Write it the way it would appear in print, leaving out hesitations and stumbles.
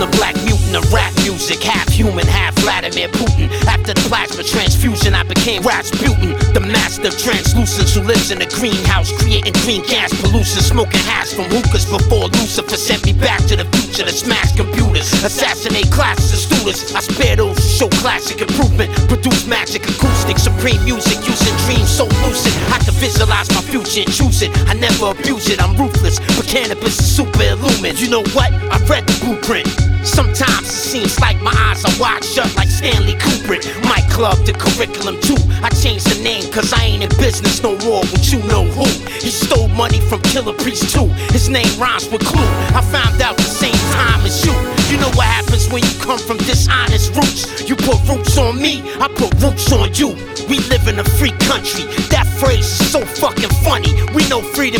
a black mutant of rap music, half human, half Vladimir Putin. After the plasma transfusion, I became Rasputin, the master of translucence who lives in a greenhouse, creating green gas pollution, smoking hash from hookahs before Lucifer sent me back to the future to smash computers, assassinate classes of students. I spare those who show classic improvement, produce magic acoustic, supreme music, using dreams so lucid. I can visualize my future and choose it. I never abuse it, I'm ruthless, but cannabis is super illumined. You know what? I read the blueprint. Sometimes it seems like my eyes are wide shut like Stanley Kubrick. My club, the curriculum too. I changed the name cause I ain't in business no more with you know who. He stole money from Killer Priest too. His name rhymes with Clue. I found out the same time as you. You know what happens when you come from dishonest roots. You put roots on me, I put roots on you. We live in a free country. That phrase is so fucking funny. We know freedom